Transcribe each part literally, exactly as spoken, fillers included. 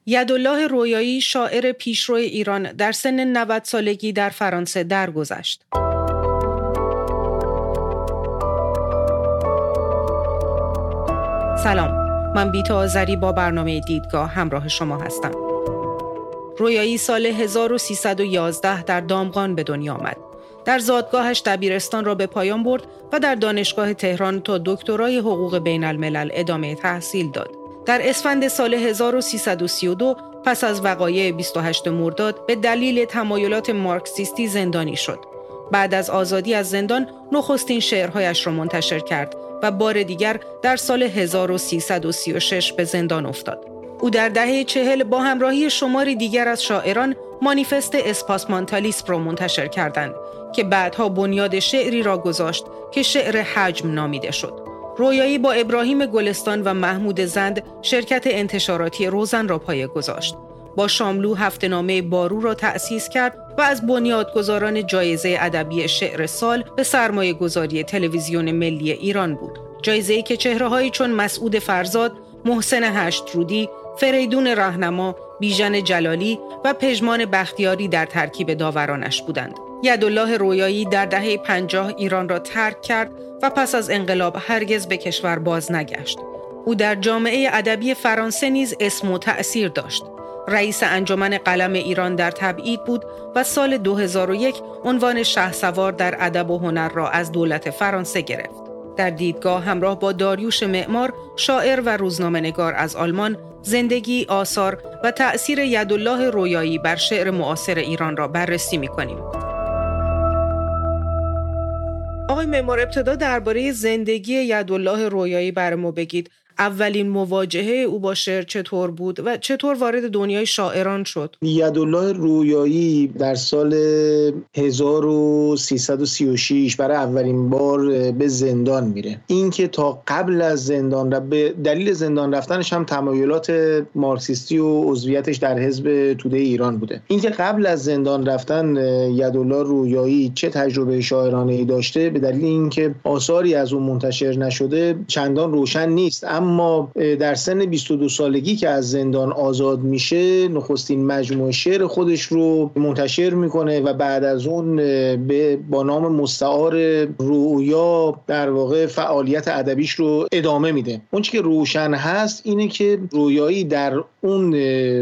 یدالله رویایی شاعر پیشرو ایران در سن نود سالگی در فرانسه درگذشت. سلام، من بیتا آذری با برنامه دیدگاه همراه شما هستم. رویایی سال هزار و سیصد و یازده در دامغان به دنیا آمد. در زادگاهش دبیرستان را به پایان برد و در دانشگاه تهران تا دکترای حقوق بین الملل ادامه تحصیل داد. در اسفند سال هزار و سیصد و سی و دو پس از وقایع بیست و هشتم مرداد به دلیل تمایلات مارکسیستی زندانی شد. بعد از آزادی از زندان نخستین شعرهایش را منتشر کرد و بار دیگر در سال هزار و سیصد و سی و شش به زندان افتاد. او در دهه چهل با همراهی شماری دیگر از شاعران مانیفست اسپاسمانتالیسم را منتشر کردند که بعدها بنیاد شعری را گذاشت که شعر حجم نامیده شد. رویایی با ابراهیم گلستان و محمود زند شرکت انتشاراتی روزن را پایه گذاشت. با شاملو هفته‌نامه بارو را تأسیس کرد و از بنیادگذاران جایزه ادبی شعر سال به سرمایه گذاری تلویزیون ملی ایران بود. جایزه‌ای که چهره‌هایی چون مسعود فرزاد، محسن هشترودی، فریدون راهنما، بیژن جلالی و پژمان بختیاری در ترکیب داورانش بودند. یدالله رویایی در دهه پنجاه ایران را ترک کرد و پس از انقلاب هرگز به کشور باز نگشت. او در جامعه ادبی فرانسه نیز اسم و تأثیر داشت. رئیس انجمن قلم ایران در تبعید بود و سال دو هزار و یک عنوان شهسوار در ادب و هنر را از دولت فرانسه گرفت. در دیدگاه همراه با داریوش معمار، شاعر و روزنامه‌نگار از آلمان، زندگی، آثار و تأثیر یدالله رویایی بر شعر معاصر ایران را بررسی می‌کنیم. آقای معمار، ابتدا درباره زندگی یدالله رویایی برای ما بگید. اولین مواجهه او با شعر چطور بود و چطور وارد دنیای شاعران شد؟ یدالله رویایی در سال هزار و سیصد و سی و شش برای اولین بار به زندان میره. این که تا قبل از زندان را به دلیل زندان رفتنش هم تمایلات مارکسیستی و عضویتش در حزب توده ایران بوده. این که قبل از زندان رفتن یدالله رویایی چه تجربه شاعرانه‌ای داشته به دلیل اینکه آثاری از اون منتشر نشده چندان روشن نیست. اما اما در سن بیست و دو سالگی که از زندان آزاد میشه نخستین مجموعه شعر خودش رو منتشر میکنه و بعد از اون به با نام مستعار رویا در واقع فعالیت ادبیش رو ادامه میده. اون چیزی که روشن هست اینه که رویایی در اون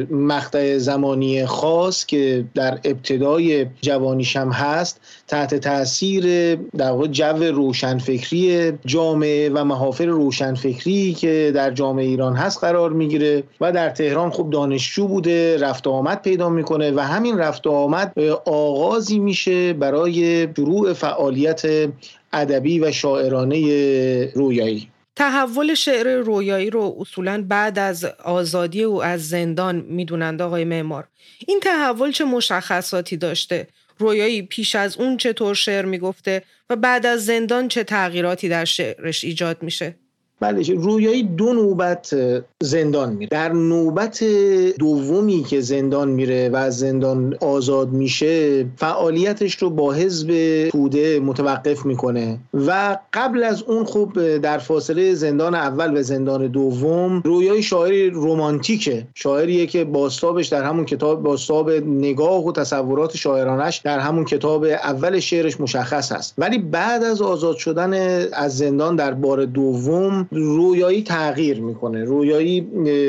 مقطع زمانی خاص که در ابتدای جوانیش هم هست تحت تاثیر در واقع جو روشنفکری جامعه و محافل روشنفکری که در جامعه ایران هست قرار میگیره و در تهران خوب دانشجو بوده، رفت و آمد پیدا میکنه و همین رفت و آمد آغازی میشه برای شروع فعالیت ادبی و شاعرانه رویایی. تحول شعر رویایی رو اصولاً بعد از آزادی او از زندان میدونند آقای معمار. این تحول چه مشخصاتی داشته؟ رویایی پیش از اون چطور شعر میگفته و بعد از زندان چه تغییراتی در شعرش ایجاد میشه؟ بله، رویایی دو نوبت زندان میره. در نوبت دومی که زندان میره و از زندان آزاد میشه فعالیتش رو با حزب توده متوقف میکنه و قبل از اون خب در فاصله زندان اول و زندان دوم رویایی شاعری رمانتیکه، شاعریه که بازتابش در همون کتاب بازتاب نگاه و تصورات شاعرانش در همون کتاب اول شعرش مشخص هست. ولی بعد از آزاد شدن از زندان در بار دوم رویایی تغییر میکنه. رویایی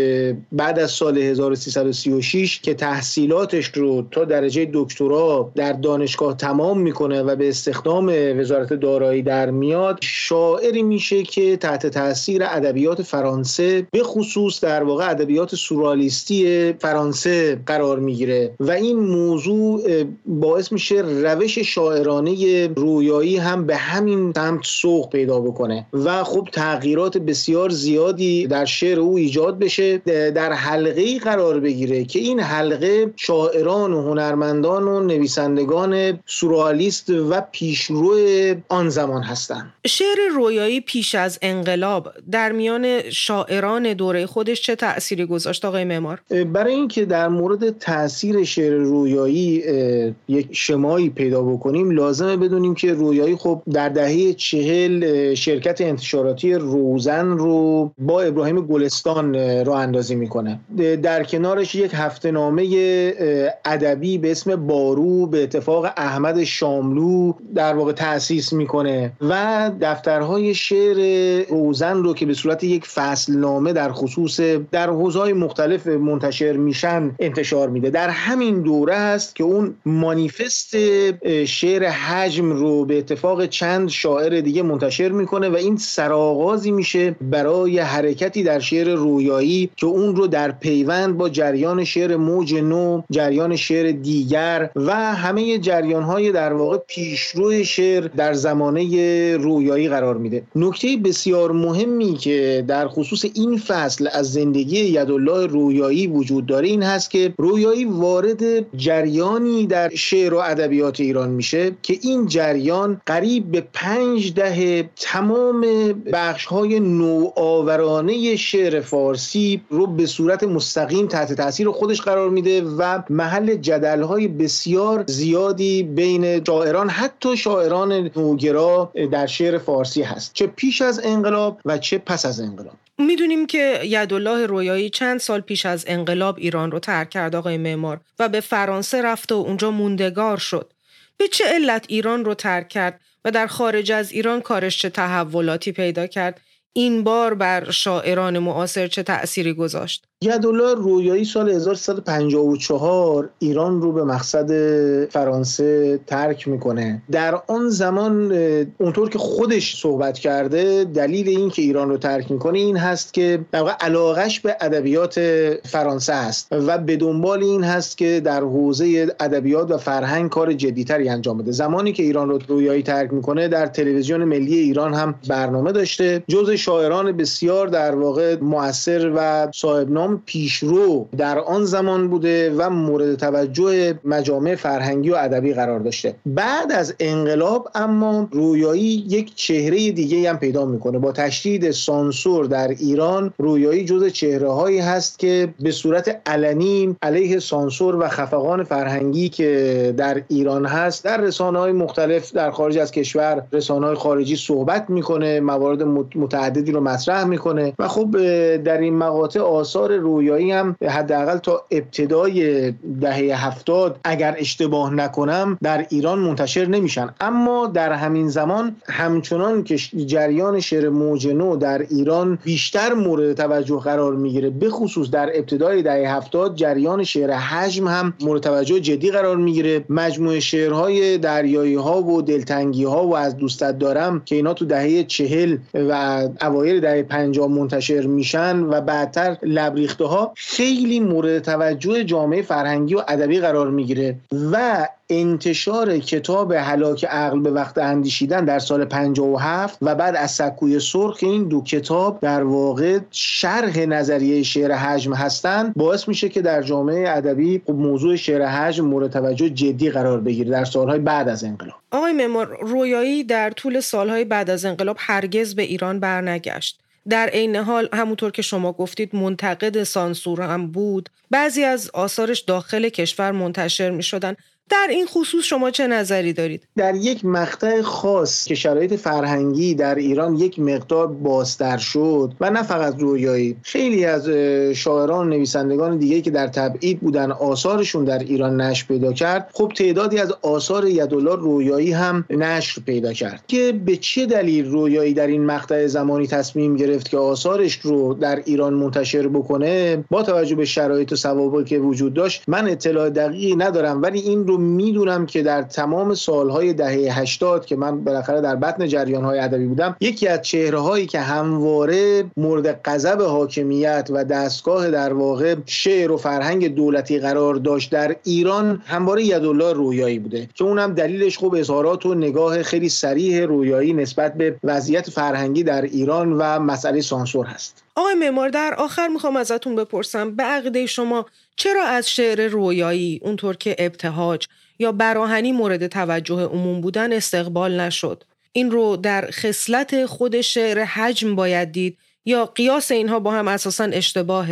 بعد از سال هزار و سیصد و سی و شش که تحصیلاتش رو تا درجه دکترا در دانشگاه تمام میکنه و به استخدام وزارت دارایی در میاد، شاعری میشه که تحت تاثیر ادبیات فرانسه به خصوص در واقع ادبیات سورئالیستی فرانسه قرار میگیره و این موضوع باعث میشه روش شاعرانه رویایی هم به همین سمت سوق پیدا بکنه و خب تغییرات بسیار زیادی در شعر او ایجاد بشه، در حلقه‌ای قرار بگیره که این حلقه شاعران و هنرمندان و نویسندگان سورئالیست و پیشرو آن زمان هستند. شعر رویایی پیش از انقلاب در میان شاعران دوره خودش چه تأثیری گذاشت آقای معمار؟ برای اینکه در مورد تأثیر شعر رویایی یک شمایی پیدا بکنیم لازمه بدونیم که رویایی خب در دهه چهل شرکت انتشاراتی روزن روزن رو با ابراهیم گلستان راه اندازی میکنه. در کنارش یک هفته‌نامه ادبی به اسم بارو به اتفاق احمد شاملو در واقع تأسیس میکنه و دفترهای شعر روزن رو که به صورت یک فصلنامه در خصوص در حوزه‌های مختلف منتشر میشن انتشار میده. در همین دوره است که اون مانیفست شعر حجم رو به اتفاق چند شاعر دیگه منتشر میکنه و این سرآغازی میشه برای حرکتی در شعر رویایی که اون رو در پیوند با جریان شعر موج نو، جریان شعر دیگر و همه جریان‌های در واقع پیشرو شعر در زمانه رویایی قرار میده. نکته بسیار مهمی که در خصوص این فصل از زندگی یدالله رویایی وجود داره این هست که رویایی وارد جریانی در شعر و ادبیات ایران میشه که این جریان قریب به پنج دهه تمام بخش‌های نوآورانه شعر فارسی رو به صورت مستقیم تحت تاثیر خودش قرار میده و محل جدل‌های بسیار زیادی بین شاعران، حتی شاعران نوگرا در شعر فارسی هست، چه پیش از انقلاب و چه پس از انقلاب. میدونیم که یدالله رویایی چند سال پیش از انقلاب ایران رو ترک کرد آقای معمار و به فرانسه رفت و اونجا موندگار شد. به چه علت ایران رو ترک کرد و در خارج از ایران کارش چه تحولاتی پیدا کرد؟ این بار بر شاعران معاصر چه تأثیری گذاشت؟ یدالله رویایی سال هزار و سیصد و پنجاه و چهار ایران رو به مقصد فرانسه ترک میکنه. در آن زمان اونطور که خودش صحبت کرده دلیل این که ایران رو ترک میکنه این هست که در واقع علاقش به ادبیات فرانسه است و به دنبال این هست که در حوزه ادبیات و فرهنگ کار جدیتری انجام بده. زمانی که ایران رو رویایی ترک میکنه در تلویزیون ملی ایران هم برنامه داشته. جزء شاعران بسیار در واقع مؤثر و صاحب نام پیشرو در آن زمان بوده و مورد توجه مجامع فرهنگی و ادبی قرار داشته. بعد از انقلاب اما رویایی یک چهره دیگه هم پیدا میکنه. با تشدید سانسور در ایران رویایی جزء چهره‌هایی هست که به صورت علنی علیه سانسور و خفقان فرهنگی که در ایران هست در رسانه‌های مختلف در خارج از کشور، رسانه‌های خارجی صحبت میکنه، موارد متعددی رو مطرح میکنه و خب در این مقاطع آثار رویایی هم حداقل تا ابتدای دهه هفتاد اگر اشتباه نکنم در ایران منتشر نمیشن. اما در همین زمان همچنان که جریان شعر موج نو در ایران بیشتر مورد توجه قرار میگیره، به خصوص در ابتدای دهه هفتاد جریان شعر حجم هم مورد توجه جدی قرار میگیره. مجموعه شعرهای دریایی ها و دلتنگی ها و از دوستت دارم که اینا تو دهه چهل و اوایل دهه پنجاه منتشر میشن و بعدتر لبریخته ها خیلی مورد توجه جامعه فرهنگی و ادبی قرار میگیره و انتشار کتاب هلاک عقل به وقت اندیشیدن در سال پنجاه و هفت و بعد از سکوی سرخ، این دو کتاب در واقع شرح نظریه شعر حجم هستند، باعث میشه که در جامعه ادبی موضوع شعر حجم مورد توجه جدی قرار بگیره در سالهای بعد از انقلاب. آقای معمار، رویایی در طول سالهای بعد از انقلاب هرگز به ایران برنگشت. در عین حال همونطور که شما گفتید منتقد سانسور هم بود. بعضی از آثارش داخل کشور منتشر می شدن. در این خصوص شما چه نظری دارید؟ در یک مقطع خاص که شرایط فرهنگی در ایران یک مقدار بازتر شد و نه فقط رویایی، خیلی از شاعران و نویسندگان دیگه که در تبعید بودن آثارشون در ایران نشر پیدا کرد، خب تعدادی از آثار یدالله رویایی هم نشر پیدا کرد. که به چه دلیل رویایی در این مقطع زمانی تصمیم گرفت که آثارش رو در ایران منتشر بکنه، با توجه به شرایط و ضوابطی که وجود داشت من اطلاع دقیقی ندارم، ولی این رو میدونم که در تمام سالهای دهه هشتاد که من بالاخره در بطن جریان‌های ادبی بودم، یکی از چهره‌هایی که همواره مورد غضب حاکمیت و دستگاه در واقع شعر و فرهنگ دولتی قرار داشت در ایران همواره یدالله رویایی بوده که اونم دلیلش خب اظهارات و نگاه خیلی صریح رویایی نسبت به وضعیت فرهنگی در ایران و مسئله سانسور هست. آقای معمار، در آخر میخوام ازتون بپرسم به عقیده شما چرا از شعر رویایی اونطور که ابتهاج یا براهنی مورد توجه عموم بودن استقبال نشد؟ این رو در خصلت خود شعر حجم باید دید یا قیاس اینها با هم اساساً اشتباهه؟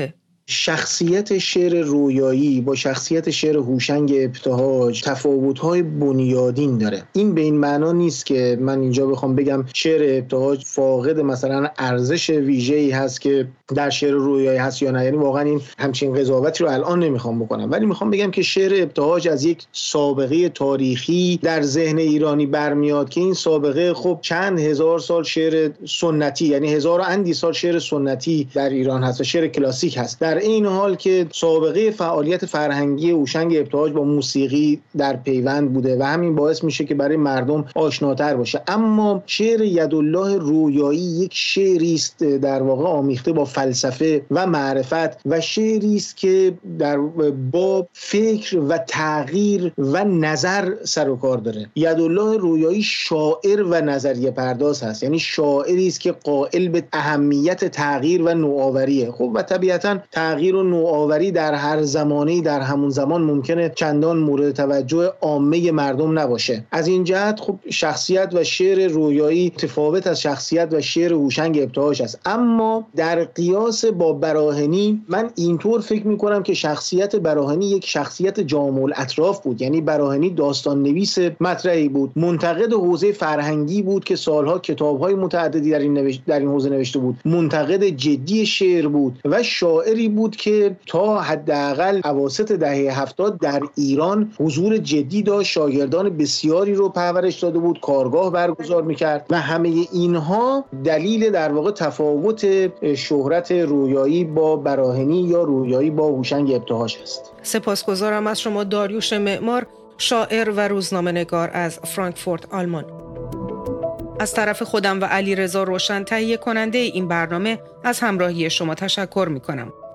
شخصیت شعر رویایی با شخصیت شعر هوشنگ ابتهاج تفاوت‌های بنیادین داره. این به این معنا نیست که من اینجا بخوام بگم شعر ابتهاج فاقد مثلا ارزش ویژه‌ای هست که در شعر رویایی هست یا نه، یعنی واقعا این همچین قضاوتی رو الان نمیخوام بکنم، ولی میخوام بگم که شعر ابتهاج از یک سابقه تاریخی در ذهن ایرانی برمیاد که این سابقه خب چند هزار سال شعر سنتی، یعنی هزار و اندی سال شعر سنتی در ایران هست و شعر کلاسیک هست، در این حال که سابقه فعالیت فرهنگی هوشنگ ابتهاج با موسیقی در پیوند بوده و همین باعث میشه که برای مردم آشناتر باشه. اما شعر یدالله رویایی یک شعری است در واقع آمیخته با فلسفه و معرفت و شعری است که در با فکر و تغییر و نظر سر و کار داره. یدالله رویایی شاعر و نظریه پرداز هست، یعنی شاعری است که قائل به اهمیت تغییر و نوآوریه. خب و طبیعتاً تغییر و نوآوری در هر زمانی در همون زمان ممکنه چندان مورد توجه عامه مردم نباشه. از این جهت خب شخصیت و شعر رویایی متفاوت از شخصیت و شعر هوشنگ ابتهاج است. اما در قیاس با براهنی من اینطور فکر میکنم که شخصیت براهنی یک شخصیت جامع الاطراف بود، یعنی براهنی داستان نویس مطرحی بود، منتقد حوزه فرهنگی بود که سالها کتاب‌های متعددی در این نوشت در این حوزه نوشته بود، منتقد جدی شعر بود و شاعری بود که تا حداقل اواسط دهه هفتاد در ایران حضور جدی داشت، شاگردان بسیاری رو پرورش داده بود، کارگاه برگزار میکرد و همه اینها دلیل در واقع تفاوت شهرت رویایی با براهنی یا رویایی با هوشنگ ابتهاج است. سپاسگزارم از شما داریوش معمار، شاعر و روزنامه‌نگار از فرانکفورت آلمان. از طرف خودم و علیرضا روشن تهیه کننده این برنامه از همراهی شما تشکر می‌کنم.